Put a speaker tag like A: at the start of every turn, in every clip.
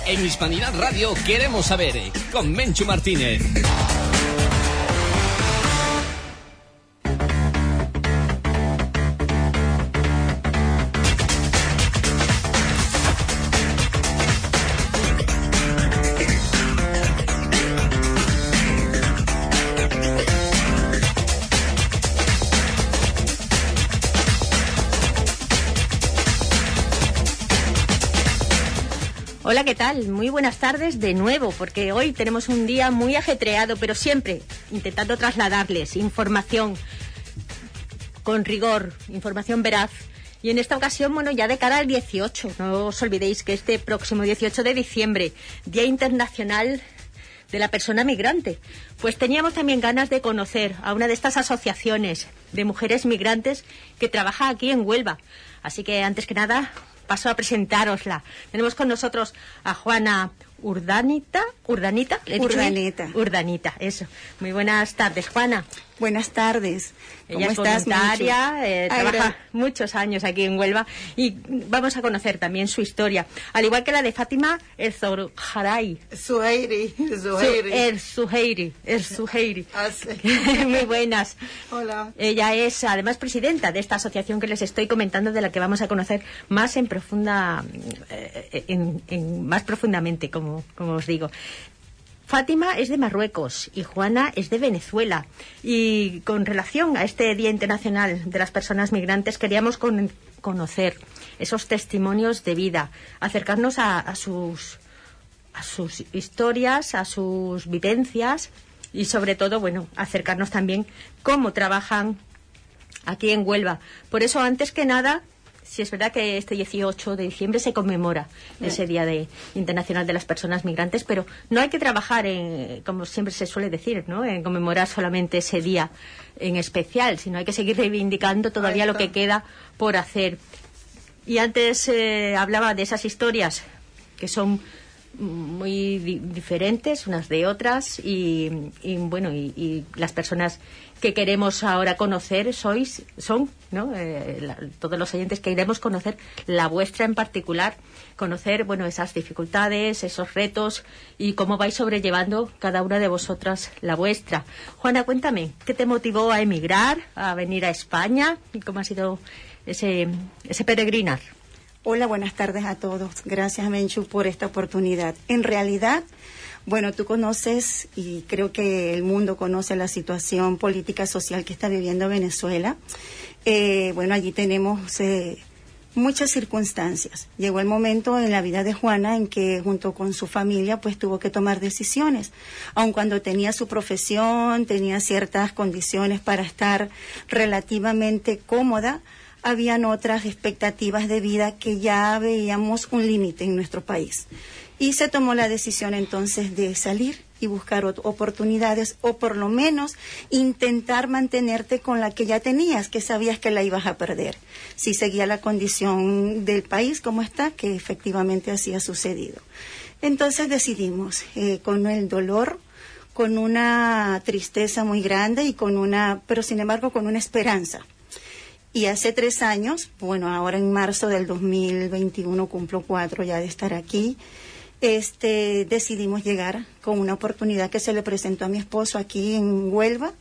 A: En Hispanidad Radio queremos saber, con Menchu Martínez.
B: Hola, ¿qué tal? Muy buenas tardes de nuevo, porque hoy tenemos un día muy ajetreado, pero siempre intentando trasladarles información con rigor, información veraz. Y en esta ocasión, bueno, ya de cara al 18, no os olvidéis que este próximo 18 de diciembre, Día Internacional de la Persona Migrante, pues teníamos también ganas de conocer a una de estas asociaciones de mujeres migrantes que trabaja aquí en Huelva. Así que, antes que nada, paso a presentárosla. Tenemos con nosotros a Juana Urdanita, eso. Muy buenas tardes, Juana.
C: Buenas tardes.
B: Ella es voluntaria, trabaja muchos años aquí en Huelva y vamos a conocer también su historia, al igual que la de Fátima El Zuheiri. Muy buenas.
C: Hola.
B: Ella es además presidenta de esta asociación que les estoy comentando, de la que vamos a conocer más más profundamente, como os digo. Fátima es de Marruecos y Juana es de Venezuela. Y con relación a este Día Internacional de las Personas Migrantes, queríamos conocer esos testimonios de vida, acercarnos a sus historias, a sus vivencias y, sobre todo, bueno, acercarnos también cómo trabajan aquí en Huelva. Por eso, antes que nada, si es verdad que este 18 de diciembre se conmemora ese Día Internacional de las Personas Migrantes, pero no hay que trabajar como siempre se suele decir, ¿no?, en conmemorar solamente ese día en especial, sino hay que seguir reivindicando todavía lo que queda por hacer. Y antes hablaba de esas historias que son muy diferentes unas de otras y las personas que queremos ahora conocer son, ¿no?, todos los oyentes que queremos conocer la vuestra en particular, conocer, bueno, esas dificultades, esos retos y cómo vais sobrellevando cada una de vosotras la vuestra. Juana, cuéntame, ¿qué te motivó a emigrar, a venir a España y cómo ha sido ese peregrinar?
C: Hola, buenas tardes a todos. Gracias, Menchu, por esta oportunidad. En realidad, bueno, tú conoces y creo que el mundo conoce la situación política social que está viviendo Venezuela. Bueno, allí tenemos muchas circunstancias. Llegó el momento en la vida de Juana en que junto con su familia pues tuvo que tomar decisiones. Aun cuando tenía su profesión, tenía ciertas condiciones para estar relativamente cómoda, habían otras expectativas de vida que ya veíamos un límite en nuestro país. Y se tomó la decisión entonces de salir y buscar oportunidades, o por lo menos intentar mantenerte con la que ya tenías, que sabías que la ibas a perder. Si seguía la condición del país como está, que efectivamente así ha sucedido. Entonces decidimos, con el dolor, con una tristeza muy grande y pero sin embargo con una esperanza. Y hace 3 años, bueno, ahora en marzo del 2021 cumplo 4 ya de estar aquí, decidimos llegar con una oportunidad que se le presentó a mi esposo aquí en Huelva.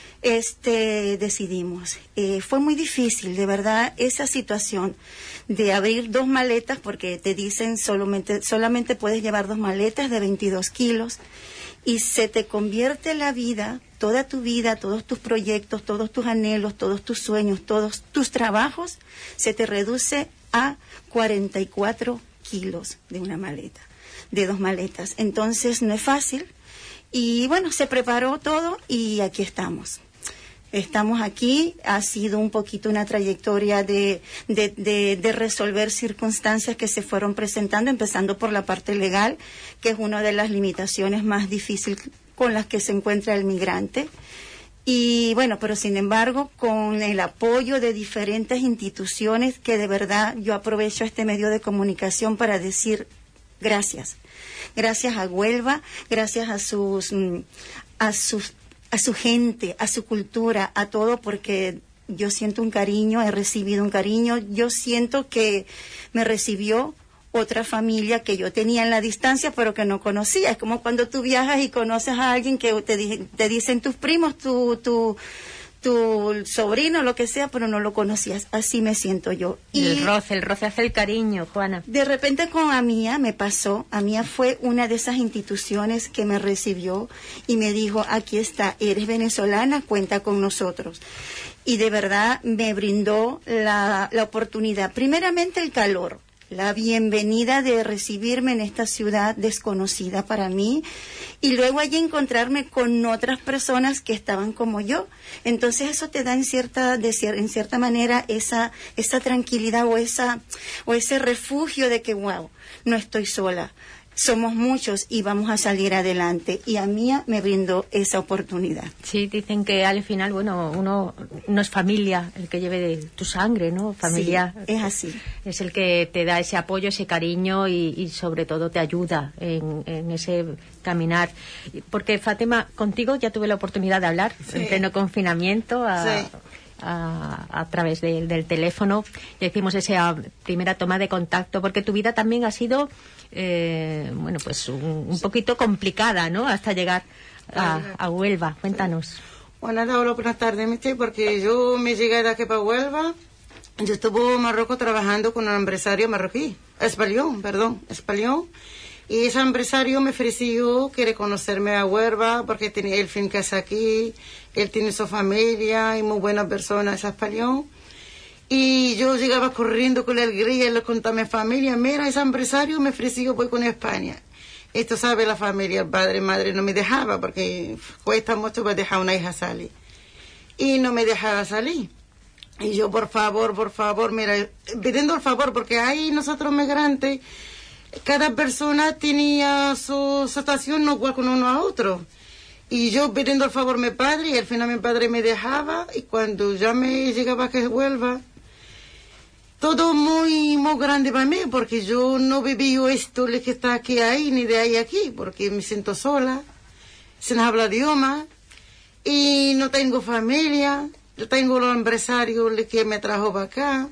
C: Decidimos. Fue muy difícil, de verdad, esa situación de abrir 2 maletas, porque te dicen solamente puedes llevar 2 maletas de 22 kilos, y se te convierte la vida, toda tu vida, todos tus proyectos, todos tus anhelos, todos tus sueños, todos tus trabajos, se te reduce a 44 kilos de una maleta, de 2 maletas. Entonces no es fácil y bueno, se preparó todo y aquí estamos. Estamos aquí, ha sido un poquito una trayectoria de resolver circunstancias que se fueron presentando, empezando por la parte legal, que es una de las limitaciones más difíciles con las que se encuentra el migrante. Y bueno, pero sin embargo, con el apoyo de diferentes instituciones, que de verdad yo aprovecho este medio de comunicación para decir gracias. Gracias a Huelva, gracias a su gente, a su cultura, a todo, porque yo siento un cariño, he recibido un cariño, yo siento que me recibió otra familia que yo tenía en la distancia, pero que no conocía. Es como cuando tú viajas y conoces a alguien que te dicen tus primos, tu sobrino, lo que sea, pero no lo conocías. Así me siento yo.
B: Y el roce hace el cariño, Juana.
C: De repente con AMIA me pasó. AMIA fue una de esas instituciones que me recibió y me dijo, aquí está, eres venezolana, cuenta con nosotros. Y de verdad me brindó la oportunidad. Primeramente el calor, la bienvenida de recibirme en esta ciudad desconocida para mí, y luego allí encontrarme con otras personas que estaban como yo. Entonces eso te da en cierta manera esa tranquilidad o ese refugio de que wow, no estoy sola. Somos muchos y vamos a salir adelante. Y a mí me brindó esa oportunidad.
B: Sí, dicen que al final, bueno, uno no es familia el que lleve de tu sangre, ¿no? Familia.
C: Sí, es así.
B: Es el que te da ese apoyo, ese cariño y sobre todo te ayuda en ese caminar. Porque, Fátima, contigo ya tuve la oportunidad de hablar en pleno confinamiento a través del teléfono. Ya hicimos esa primera toma de contacto, porque tu vida también ha sido bueno, pues un poquito complicada, ¿no? Hasta llegar a Huelva. Cuéntanos.
D: Bueno, hola, buenas tardes, Michi, porque yo me llegué de aquí para Huelva. Yo estuve en Marruecos trabajando con un empresario marroquí, español. Y ese empresario me ofreció quiere conocerme a Huelva porque tiene el fincas aquí, él tiene su familia y muy buena persona, es español. Y yo llegaba corriendo con la alegría y le contaba a mi familia, mira, ese empresario me ofreció voy con España. Esto sabe la familia, padre, madre, no me dejaba porque cuesta mucho para dejar una hija salir. Y no me dejaba salir. Y yo, por favor, mira, pidiendo el favor, porque ahí nosotros migrantes, cada persona tenía su situación no igual con uno a otro. Y yo pidiendo el favor a mi padre, y al final mi padre me dejaba, y cuando ya me llegaba a que Huelva, todo muy grande para mí, porque yo no viví esto que está aquí ahí, ni de ahí aquí, porque me siento sola, sin hablar idioma, y no tengo familia, yo tengo los empresarios que me trajo para acá,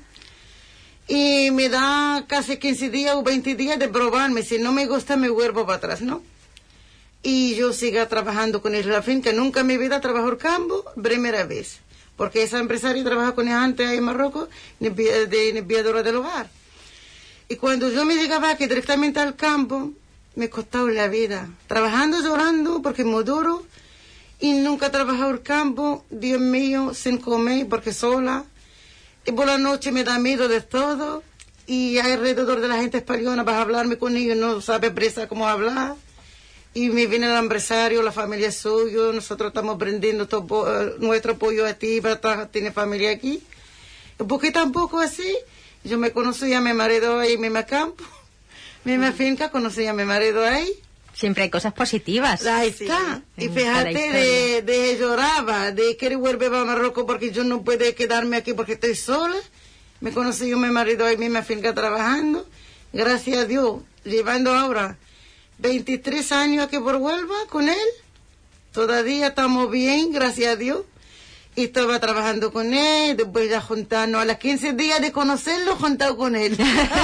D: y me da casi 15 días o 20 días de probarme, si no me gusta me vuelvo para atrás, ¿no? Y yo sigo trabajando con él en la finca, nunca en mi vida trabajo en campo, primera vez. Porque esa empresaria trabaja con ella antes ahí en Marruecos, de limpiadora del hogar. Y cuando yo me llegaba aquí directamente al campo, me costaba la vida. Trabajando, llorando, porque me duro. Y nunca he trabajado el campo, Dios mío, sin comer, porque sola. Y por la noche me da miedo de todo. Y alrededor de la gente española, vas a hablarme con ellos, no sabe presa cómo hablar. Y me viene el empresario, la familia es suyo, nosotros estamos prendiendo todo, nuestro apoyo a ti, tiene familia aquí. Porque tampoco así, yo me conocí a mi marido ahí en mi campo, misma finca, conocí a mi marido ahí.
B: Siempre hay cosas positivas.
D: Ahí está. Y fíjate, de lloraba, de que vuelve a Marruecos porque yo no puedo quedarme aquí porque estoy sola. Me conocí yo a mi marido ahí en mi finca trabajando. Gracias a Dios, llevando ahora 23 años aquí por Huelva con él. Todavía estamos bien, gracias a Dios. Y estaba trabajando con él, después ya juntarnos, a los 15 días de conocerlo, juntado con él.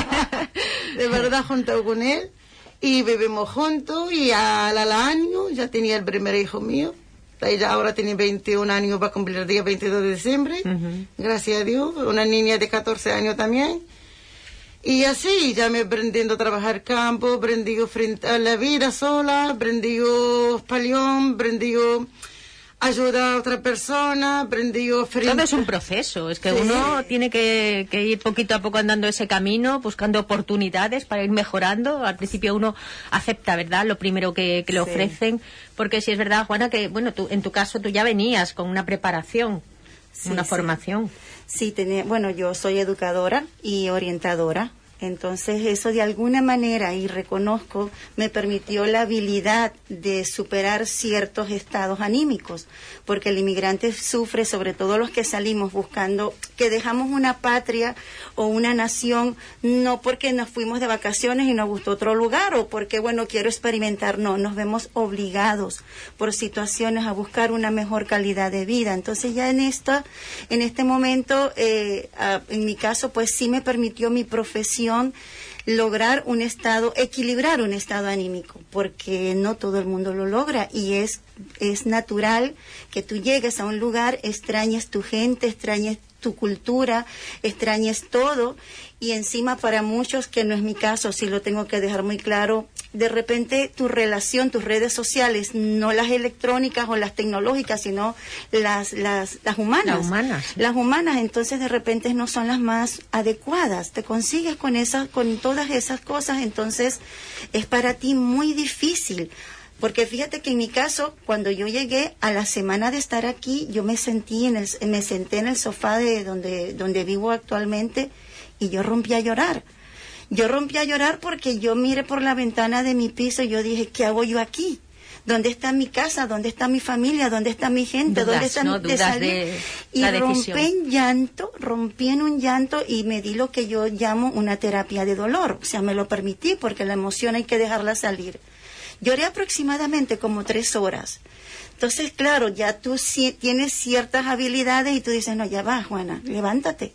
D: De verdad, juntado con él. Y vivimos juntos y al año ya tenía el primer hijo mío. Ella ahora tiene 21 años, va a cumplir el día 22 de diciembre. Gracias a Dios. Una niña de 14 años también. Y así, ya me aprendiendo a trabajar campo, aprendido frente a la vida sola, aprendido español, aprendido ayudar a otra persona, aprendido frente...
B: Todo es un proceso, es que uno tiene que ir poquito a poco andando ese camino, buscando oportunidades para ir mejorando. Al principio uno acepta, ¿verdad?, lo primero que le ofrecen, porque si es verdad, Juana, que bueno, tú, en tu caso tú ya venías con una preparación, una formación.
C: Sí, bueno, yo soy educadora y orientadora, entonces eso de alguna manera, y reconozco, me permitió la habilidad de superar ciertos estados anímicos, porque el inmigrante sufre, sobre todo los que salimos buscando, que dejamos una patria o una nación, no porque nos fuimos de vacaciones y nos gustó otro lugar, o porque, bueno, quiero experimentar, no, nos vemos obligados por situaciones a buscar una mejor calidad de vida. Entonces ya en este momento, en mi caso, pues sí me permitió mi profesión lograr equilibrar un estado anímico, porque no todo el mundo lo logra y es natural que tú llegues a un lugar, extrañes tu gente, extrañes tu cultura, extrañes todo, y encima para muchos, que no es mi caso, sí lo tengo que dejar muy claro, de repente tu relación, tus redes sociales, no las electrónicas o las tecnológicas, sino las humanas. Las humanas, entonces de repente no son las más adecuadas. Te consigues con todas esas cosas, entonces es para ti muy difícil. Porque fíjate que en mi caso, cuando yo llegué a la semana de estar aquí, yo me senté en el sofá de donde vivo actualmente y yo rompí a llorar. Yo rompí a llorar porque yo miré por la ventana de mi piso y yo dije, ¿qué hago yo aquí? ¿Dónde está mi casa? ¿Dónde está mi familia? ¿Dónde está mi gente? ¿Dónde está
B: de salir?
C: Y rompí en un llanto y me di lo que yo llamo una terapia de dolor. O sea, me lo permití porque la emoción hay que dejarla salir. Lloré aproximadamente como 3 horas. Entonces, claro, ya tú tienes ciertas habilidades y tú dices, no, ya va, Juana, levántate.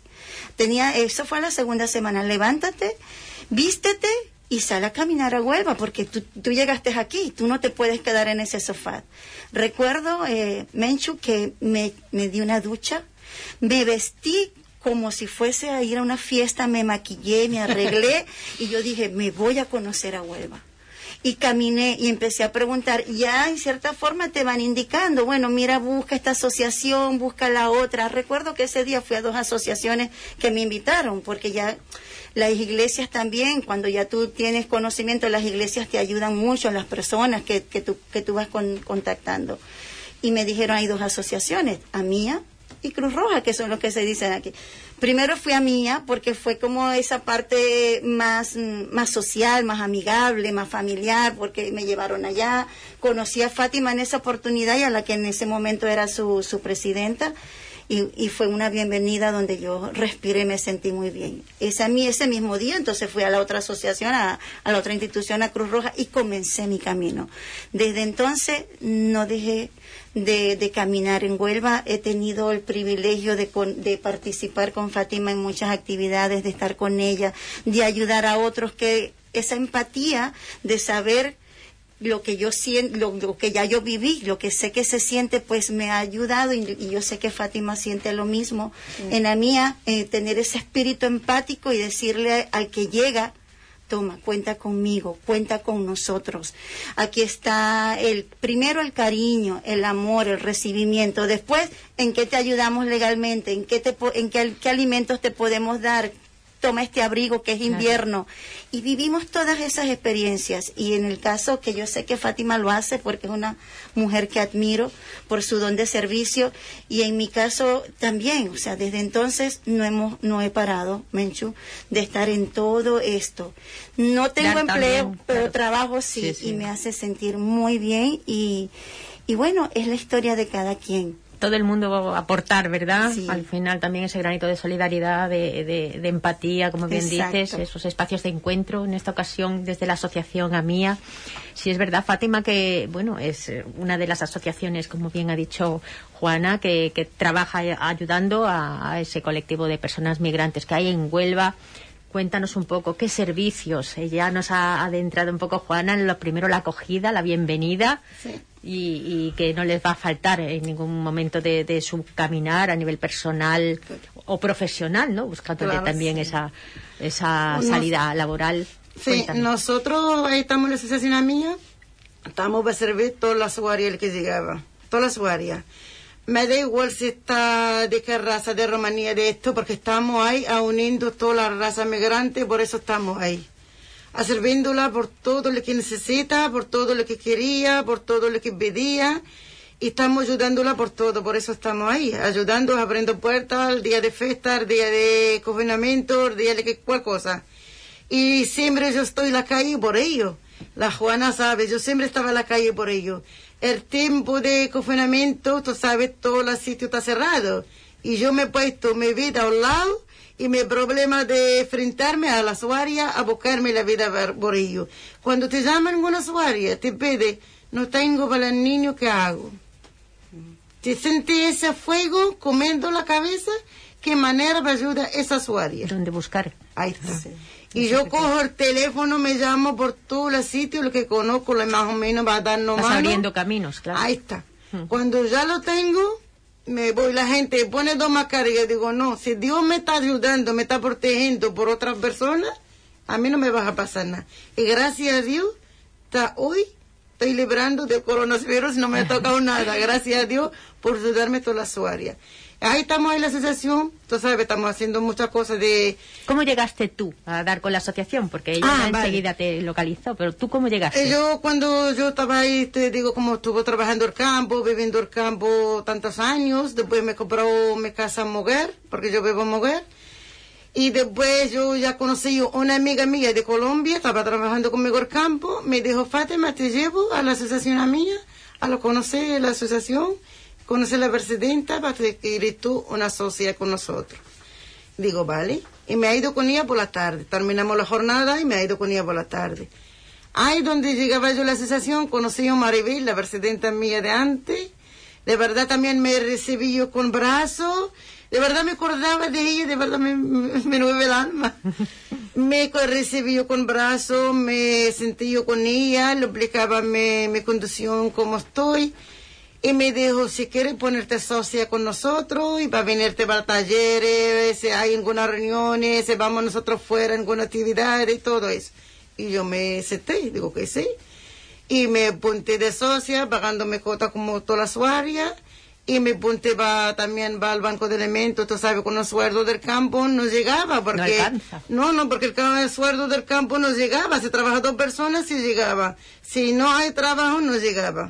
C: Eso fue la segunda semana, levántate, vístete y sal a caminar a Huelva, porque tú llegaste aquí, tú no te puedes quedar en ese sofá. Recuerdo, Menchu, que me di una ducha, me vestí como si fuese a ir a una fiesta, me maquillé, me arreglé y yo dije, me voy a conocer a Huelva. Y caminé y empecé a preguntar, ya en cierta forma te van indicando, bueno, mira, busca esta asociación, busca la otra. Recuerdo que ese día fui a 2 asociaciones que me invitaron, porque ya las iglesias también, cuando ya tú tienes conocimiento, las iglesias te ayudan mucho, las personas que tú vas contactando. Y me dijeron, hay 2 asociaciones, AMIA y Cruz Roja, que son los que se dicen aquí. Primero fui a Mía porque fue como esa parte más social, más amigable, más familiar, porque me llevaron allá. Conocí a Fátima en esa oportunidad y a la que en ese momento era su presidenta. Y fue una bienvenida donde yo respiré, me sentí muy bien. Ese mismo día, entonces fui a la otra asociación, a la otra institución, a Cruz Roja, y comencé mi camino. Desde entonces no dejé de caminar en Huelva. He tenido el privilegio de participar con Fátima en muchas actividades, de estar con ella, de ayudar a otros, que esa empatía de saber lo que yo siento, lo que ya yo viví, lo que sé que se siente, pues me ha ayudado, y yo sé que Fátima siente lo mismo. En la mía, tener ese espíritu empático y decirle al que llega, toma, cuenta conmigo, cuenta con nosotros. Aquí está primero el cariño, el amor, el recibimiento. Después, ¿en qué te ayudamos legalmente? ¿En qué alimentos te podemos dar? Toma este abrigo que es invierno. Y vivimos todas esas experiencias. Y en el caso que yo sé que Fátima lo hace, porque es una mujer que admiro por su don de servicio, y en mi caso también, o sea, desde entonces no he parado, Menchu, de estar en todo esto. No tengo empleo, también, pero trabajo sí, y me hace sentir muy bien, y bueno, es la historia de cada quien.
B: Todo el mundo va a aportar, ¿verdad?
C: Sí.
B: Al final también ese granito de solidaridad, de empatía, como bien dices, esos espacios de encuentro, en esta ocasión desde la asociación AMIA. Sí, es verdad, Fátima, que bueno, es una de las asociaciones, como bien ha dicho Juana, que trabaja ayudando a ese colectivo de personas migrantes que hay en Huelva. Cuéntanos un poco qué servicios. Ya nos ha adentrado un poco Juana en lo primero, la acogida, la bienvenida. Sí. Y que no les va a faltar en ningún momento de su caminar a nivel personal o profesional, ¿no? Buscándole también esa salida laboral.
D: Sí,
B: Cuéntame.
D: Nosotros ahí estamos en la asociación mía, estamos para servir todas las usuarias que llegaban, todas las usuarias. Me da igual si está de qué raza, de Rumanía, de esto, porque estamos ahí uniendo toda la raza migrante, por eso estamos ahí. A servirla por todo lo que necesita, por todo lo que quería, por todo lo que pedía, y estamos ayudándola por todo, por eso estamos ahí, ayudando, abriendo puertas, el día de fiesta, el día de confinamiento, el día de cualquier cosa. Y siempre yo estoy en la calle por ello. La Juana sabe, yo siempre estaba en la calle por ello. El tiempo de confinamiento, tú sabes, todo el sitio está cerrado. Y yo me he puesto mi vida a un lado, y mi problema de enfrentarme a la usuaria, a buscarme la vida por ello. Cuando te llaman una usuaria, te pide, no tengo para el niño, ¿qué hago? Te sientes ese fuego comiendo la cabeza, ¿qué manera me ayuda esa usuaria?
B: ¿Dónde buscar?
D: Ahí está. Sí. Y yo cojo el teléfono, me llamo por todos los sitios, lo que conozco, lo más o menos va a darnos mano.
B: Estás abriendo caminos, claro.
D: Ahí está. Cuando ya lo tengo, me voy, la gente pone 2 mascarillas, digo, no, si Dios me está ayudando, me está protegiendo por otras personas, a mí no me va a pasar nada. Y gracias a Dios, hasta hoy estoy librando del coronavirus, no me ha tocado nada, gracias a Dios por ayudarme toda la usuaria. Ahí estamos en la asociación, tú sabes, estamos haciendo muchas cosas de...
B: ¿Cómo llegaste tú a dar con la asociación? Porque ella enseguida te localizó, pero ¿tú cómo llegaste?
D: Cuando yo estaba ahí, te digo, como estuve trabajando el campo, viviendo el campo tantos años, después me compró mi casa en Moguer, porque yo vivo en Moguer, y después yo ya conocí a una amiga mía de Colombia, estaba trabajando conmigo el campo, me dijo, Fátima, te llevo a la asociación mía, a lo conocer la asociación, conocer la presidenta para que eres tú una socia con nosotros. Digo, vale. Y me ha ido con ella por la tarde. Terminamos la jornada y me ha ido con ella por la tarde. Ahí donde llegaba yo a la asociación, conocí a Maribel, la presidenta mía de antes. De verdad también me recibió con brazos. De verdad me acordaba de ella, de verdad me mueve el alma. Me recibió con brazos, me sentí yo con ella, le explicaba mi condición, cómo estoy. Y me dijo, si quieres ponerte socia con nosotros, y para venirte para talleres, si hay algunas reuniones, si vamos nosotros fuera en alguna actividad y todo eso. Y yo me acepté, digo que sí. Y me apunté de socia, pagándome cuota como toda la usuaria. Y me apunté también va al banco de alimentos, tú sabes, con los sueldos del campo no llegaba, porque...
B: No alcanza.
D: No, porque el sueldo del campo no llegaba. Si trabajan 2 personas, sí llegaba. Si no hay trabajo, no llegaba.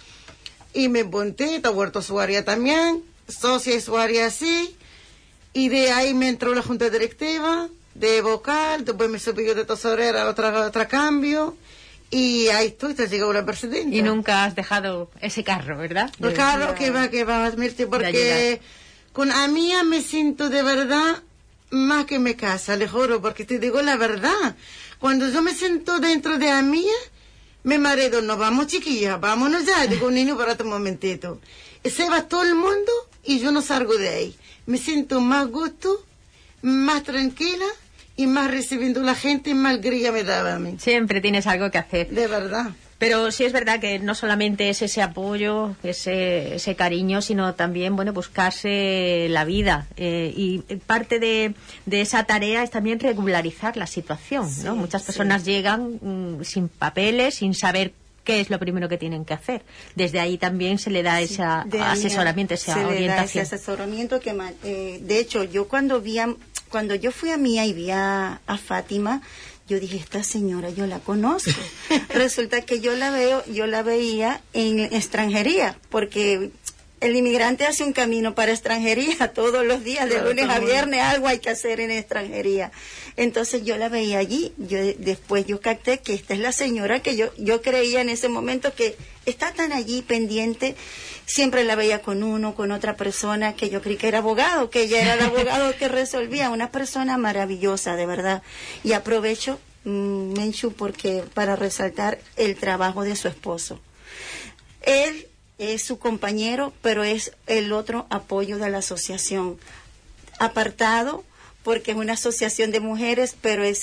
D: Y me apunté, está vuelto usuaria también, socia y usuaria así, y de ahí me entró la junta directiva de vocal, después me subí yo de tesorera a otra cambio, y ahí estoy, te llegó la presidenta.
B: Y nunca has dejado ese carro, ¿verdad?
D: El carro que va, Mirti, porque con Amía me siento de verdad más que me casa, le juro, porque te digo la verdad, cuando yo me siento dentro de Amía, me mareo, no vamos chiquilla, vámonos ya, digo, niño, para un momentito. Y se va todo el mundo y yo no salgo de ahí. Me siento más gusto, más tranquila y más recibiendo la gente y más alegría me daba a mí.
B: Siempre tienes algo que hacer.
D: De verdad.
B: Pero sí es verdad que no solamente es ese apoyo, ese cariño, sino también, bueno, buscarse la vida. Y parte de esa tarea es también regularizar la situación, ¿no?
C: Sí,
B: muchas personas llegan sin papeles, sin saber qué es lo primero que tienen que hacer. Desde ahí también se le da ese asesoramiento, esa orientación.
C: Le da ese asesoramiento que, de hecho, yo cuando yo fui a Mía y vi a Fátima, yo dije, esta señora yo la conozco. Resulta que yo la veía en extranjería, porque el inmigrante hace un camino para extranjería todos los días, de lunes a viernes, algo hay que hacer en extranjería. Entonces yo la veía allí, después yo capté que esta es la señora que yo creía en ese momento que está tan allí pendiente. Siempre la veía con otra persona que yo creí que era abogado, que ella era el abogado que resolvía, una persona maravillosa, de verdad. Y aprovecho, Menchu, porque para resaltar el trabajo de su esposo. Él es su compañero, pero es el otro apoyo de la asociación. Apartado, porque es una asociación de mujeres, pero es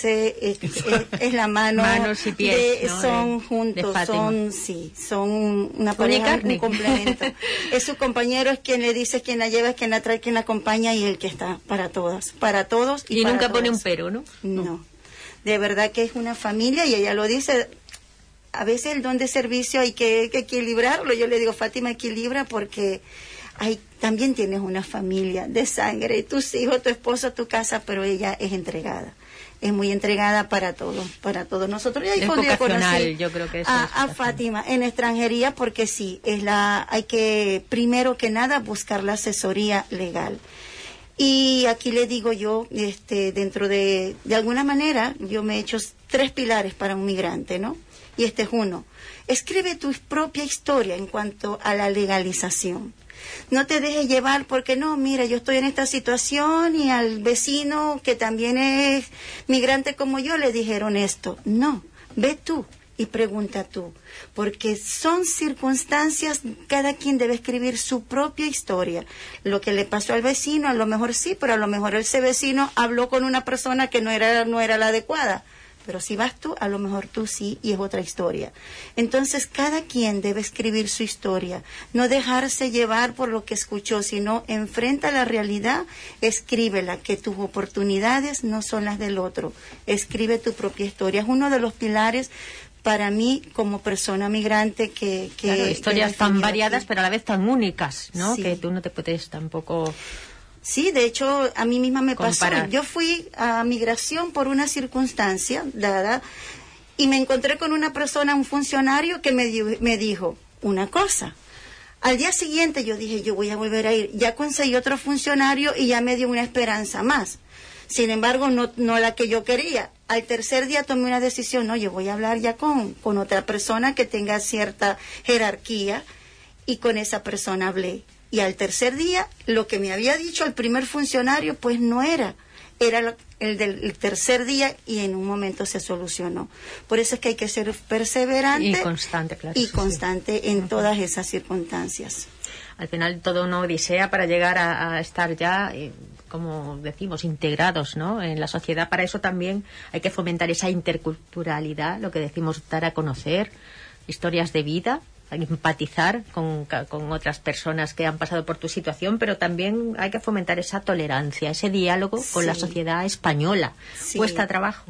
C: la mano.
B: Manos y pies, ¿no?
C: Son juntos, son una pareja, un complemento. Es su compañero, es quien le dice, es quien la lleva, es quien la trae, quien la acompaña y el que está para todos y para
B: nunca
C: todas.
B: Pone un pero, ¿no?
C: No, de verdad que es una familia y ella lo dice. A veces el don de servicio hay que equilibrarlo. Yo le digo, Fátima, equilibra porque también tienes una familia de sangre, tus hijos, tu esposo, tu casa, pero ella es entregada. Es muy entregada para todos nosotros. Y ahí
B: es vocacional, yo creo que eso
C: a Fátima en extranjería, porque sí, hay que, primero que nada, buscar la asesoría legal. Y aquí le digo yo, dentro de alguna manera, yo me he hecho 3 pilares para un migrante, ¿no? Y este es uno. Escribe tu propia historia en cuanto a la legalización. No te dejes llevar porque no, mira, yo estoy en esta situación y al vecino que también es migrante como yo le dijeron esto. No, ve tú y pregunta tú, porque son circunstancias, cada quien debe escribir su propia historia. Lo que le pasó al vecino, a lo mejor sí, pero a lo mejor ese vecino habló con una persona que no era la adecuada. Pero si vas tú, a lo mejor tú sí, y es otra historia. Entonces, cada quien debe escribir su historia, no dejarse llevar por lo que escuchó, sino enfrenta la realidad, escríbela, que tus oportunidades no son las del otro. Escribe tu propia historia. Es uno de los pilares para mí como persona migrante que
B: claro, historias tan variadas,
C: aquí,
B: pero a la vez tan únicas, ¿no?
C: Sí.
B: Que tú no te puedes tampoco...
C: Sí, de hecho, a mí misma me
B: comparar.
C: pasó. Yo fui a migración por una circunstancia dada y me encontré con una persona, un funcionario, que me dijo una cosa. Al día siguiente yo dije, yo voy a volver a ir. Ya conseguí otro funcionario y ya me dio una esperanza más. Sin embargo, no la que yo quería. Al tercer día tomé una decisión, no, yo voy a hablar ya con otra persona que tenga cierta jerarquía, y con esa persona hablé. Y al tercer día, lo que me había dicho el primer funcionario, pues no era el del tercer día, y en un momento se solucionó. Por eso es que hay que ser perseverante
B: y constante, claro.
C: Y constante en todas esas circunstancias.
B: Al final, todo una odisea para llegar a estar ya, como decimos, integrados, ¿no?, en la sociedad. Para eso también hay que fomentar esa interculturalidad, lo que decimos, dar a conocer historias de vida, empatizar con otras personas que han pasado por tu situación, pero también hay que fomentar esa tolerancia, ese diálogo con la sociedad española.
C: Sí.
B: ¿Cuesta trabajo?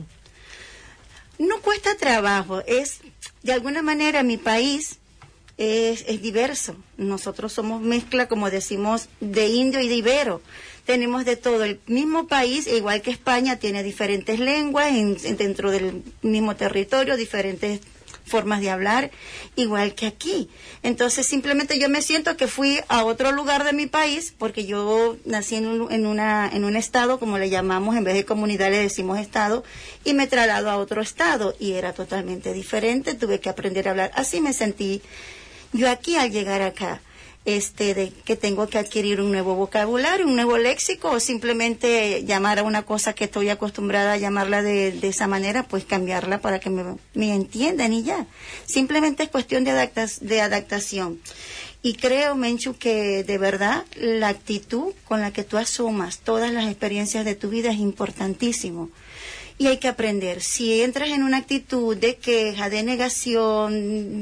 C: No cuesta trabajo, es, de alguna manera, mi país es diverso. Nosotros somos mezcla, como decimos, de indio y de ibero. Tenemos de todo. El mismo país, igual que España, tiene diferentes lenguas dentro del mismo territorio, diferentes formas de hablar, igual que aquí. Entonces, simplemente yo me siento que fui a otro lugar de mi país, porque yo nací en un estado, como le llamamos, en vez de comunidad le decimos estado, y me traslado a otro estado, y era totalmente diferente, tuve que aprender a hablar. Así me sentí yo aquí al llegar acá. De que tengo que adquirir un nuevo vocabulario, un nuevo léxico, o simplemente llamar a una cosa que estoy acostumbrada a llamarla de esa manera, pues cambiarla para que me entiendan, y ya. Simplemente es cuestión de adaptación. Y creo, Menchu, que de verdad la actitud con la que tú asumas todas las experiencias de tu vida es importantísimo. Y hay que aprender. Si entras en una actitud de queja, de negación,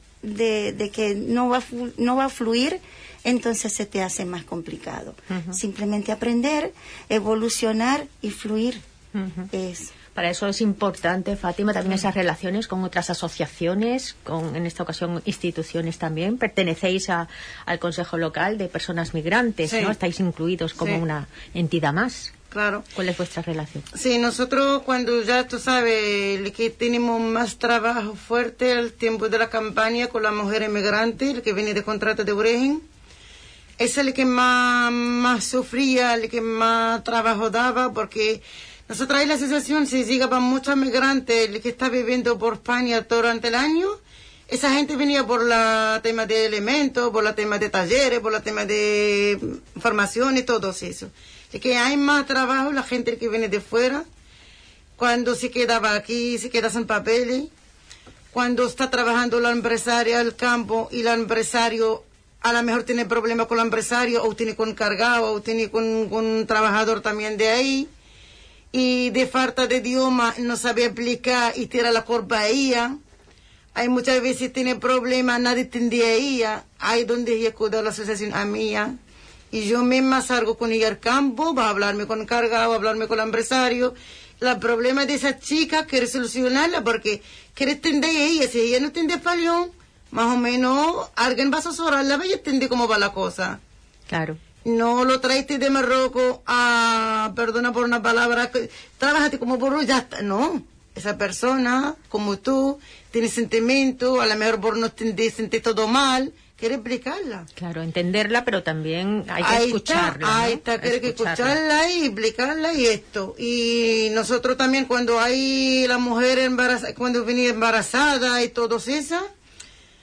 C: de que no va a fluir, entonces se te hace más complicado. Simplemente aprender, evolucionar y fluir.
B: Para eso es importante, Fátima, también esas relaciones con otras asociaciones, en esta ocasión instituciones también. Pertenecéis al Consejo Local de Personas Migrantes,
D: sí.
B: ¿no? Estáis incluidos como una entidad más.
D: Claro.
B: ¿Cuál es vuestra relación?
D: Sí, nosotros cuando ya tú sabes que tenemos más trabajo fuerte el tiempo de la campaña con las mujeres migrantes, el que viene de contrato de origen, es el que más sufría, el que más trabajo daba, porque nosotros en la asociación se llegaban muchos migrantes, el que está viviendo por España durante el año. Esa gente venía por la tema de elementos, por la tema de talleres, por la tema de formación y todo eso. Es que hay más trabajo la gente que viene de fuera, cuando se quedaba aquí, se queda sin papeles, cuando está trabajando la empresaria al campo y el empresario a lo mejor tiene problemas con el empresario, o tiene con cargado, o tiene con un trabajador también de ahí, y de falta de idioma no sabe aplicar y tira la culpa a ella. Hay muchas veces tiene problemas, nadie entiende a ella, ahí donde ella acude a la asociación a mía. Y yo misma salgo con ella al campo, va a hablarme con el cargado, va a hablarme con el empresario. El problema de esa chica quiere solucionarla porque quiere entender a ella. Si ella no entiende español, más o menos alguien va a asesorarla y entiende cómo va la cosa.
B: Claro.
D: No lo traiste de Marruecos a, perdona por una palabra, trabajate como burro, ya está. No, esa persona, como tú, tiene sentimiento, a lo mejor por no entender, sentir todo mal. Quiere explicarla.
B: Claro, entenderla, pero también hay que escucharla.
D: Ahí está, quiere que escucharla y explicarla y esto. Y nosotros también cuando hay la mujer embarazada, cuando viene embarazada y todo eso,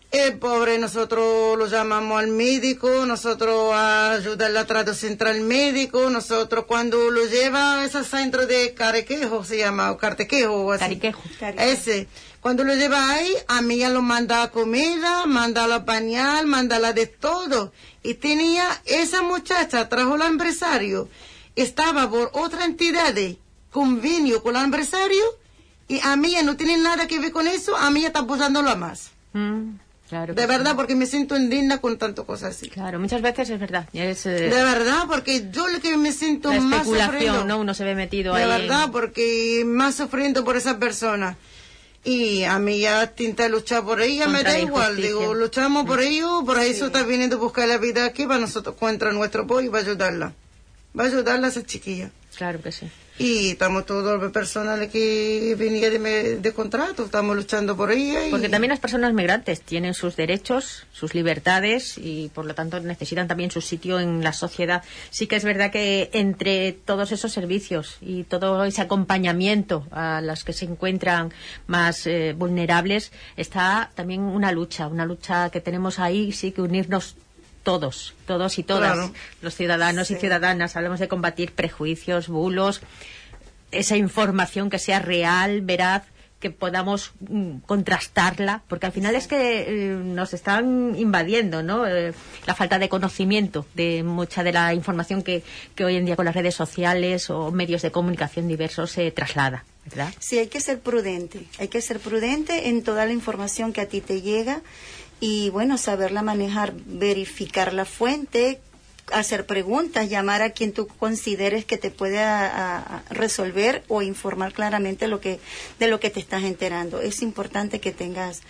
D: El pobre, nosotros lo llamamos al médico, nosotros ayudarle a traducir al médico, nosotros cuando lo lleva a ese centro de Cariquejo, se llama, o Cartequejo, o así.
B: Cariquejo.
D: Ese. Cuando lo lleva ahí, a mí ya lo manda comida, manda la pañal, manda la de todo. Y tenía, esa muchacha trajo al empresario, estaba por otra entidad de convenio con el empresario, y a mí ya no tiene nada que ver con eso, a mí ya está apoyándolo a más.
B: Claro,
D: de verdad, porque me siento indigna con tantas cosas así.
B: Claro, muchas veces es verdad.
D: De verdad, porque yo lo que me siento
B: la
D: más
B: especulación,
D: sufriendo.
B: ¿no? Uno se ve metido
D: de
B: ahí.
D: De verdad, porque más sufriendo por esa persona. Y a mí ya tinta luchar por ella,
B: contra
D: me da igual. Digo, luchamos por ello, por eso está viniendo a buscar la vida aquí para nosotros, contra nuestro apoyo y va a ayudarla. Va a ayudarla a esa chiquilla.
B: Claro que sí.
D: Y estamos todos los personal que venía de contrato, estamos luchando por ella.
B: Porque también las personas migrantes tienen sus derechos, sus libertades y por lo tanto necesitan también su sitio en la sociedad. Sí que es verdad que entre todos esos servicios y todo ese acompañamiento a las que se encuentran más vulnerables está también una lucha que tenemos ahí, sí que unirnos todos y todas, claro. Los ciudadanos y ciudadanas. Hablamos de combatir prejuicios, bulos, esa información que sea real, veraz, que podamos contrastarla, porque al final es que nos están invadiendo, ¿no? La falta de conocimiento de mucha de la información que hoy en día con las redes sociales o medios de comunicación diversos se traslada, ¿verdad?
C: Sí, hay que ser prudente en toda la información que a ti te llega. Y bueno, saberla manejar, verificar la fuente, hacer preguntas, llamar a quien tú consideres que te puede resolver o informar claramente de lo que te estás enterando. Es importante que tengas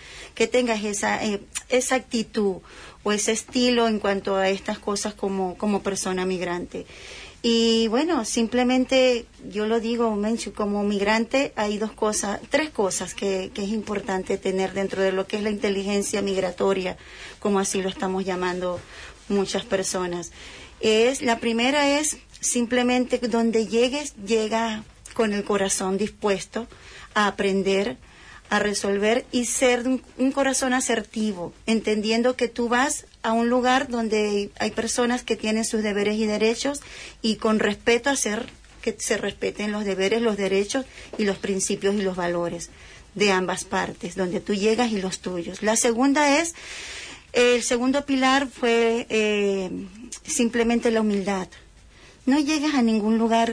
C: esa actitud o ese estilo en cuanto a estas cosas como persona migrante. Y bueno, simplemente yo lo digo, Menchu, como migrante hay tres cosas que es importante tener dentro de lo que es la inteligencia migratoria, como así lo estamos llamando muchas personas. La primera es simplemente donde llegues, llega con el corazón dispuesto a aprender, a resolver y ser un corazón asertivo, entendiendo que tú vas a un lugar donde hay personas que tienen sus deberes y derechos y con respeto hacer que se respeten los deberes, los derechos y los principios y los valores de ambas partes, donde tú llegas y los tuyos. La segunda es, el segundo pilar fue simplemente la humildad. No llegas a ningún lugar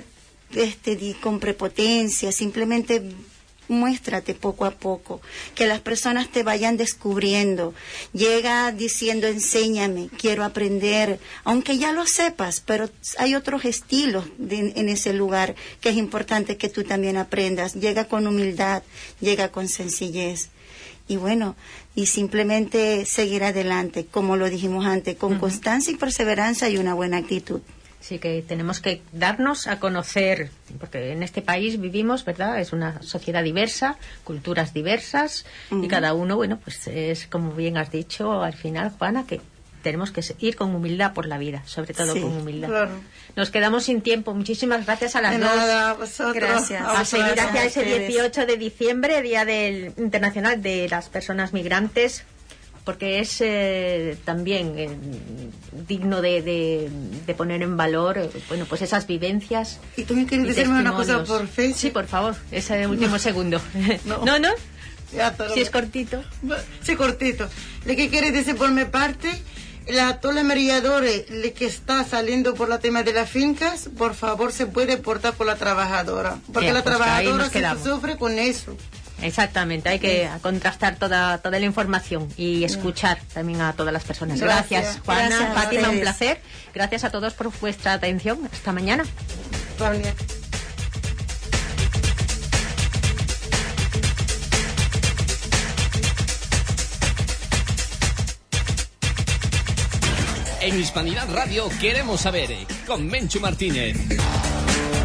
C: con prepotencia, simplemente muéstrate poco a poco, que las personas te vayan descubriendo. Llega diciendo, enséñame, quiero aprender, aunque ya lo sepas, pero hay otros estilos en ese lugar que es importante que tú también aprendas. Llega con humildad, llega con sencillez. Y bueno, y simplemente seguir adelante, como lo dijimos antes, con constancia y perseverancia y una buena actitud.
B: Sí, que tenemos que darnos a conocer, porque en este país vivimos, ¿verdad? Es una sociedad diversa, culturas diversas, y cada uno, bueno, pues es como bien has dicho al final, Juana, que tenemos que ir con humildad por la vida, sobre todo con humildad. Claro. Nos quedamos sin tiempo. Muchísimas gracias a las dos.
D: Nada, vosotros.
C: Gracias.
B: A seguir hacia ese 18 de diciembre, Día Internacional de las Personas Migrantes, porque es también digno de poner en valor, bueno, pues esas vivencias.
D: ¿Y tú me quieres decirme una cosa por Facebook?
B: Sí, por favor, ese último segundo. ¿No? Si es cortito.
D: Sí, cortito. Lo que quieres decir por mi parte, todos los mediadores que está saliendo por la tema de las fincas, por favor se puede portar con la trabajadora, porque la trabajadora se sufre con eso.
B: Exactamente, hay que contrastar toda la información y escuchar también a todas las personas. Gracias Juana,
C: gracias,
B: Fátima, un placer. Gracias a todos por vuestra atención. Hasta mañana.
A: En Hispanidad Radio queremos saber, con Menchu Martínez.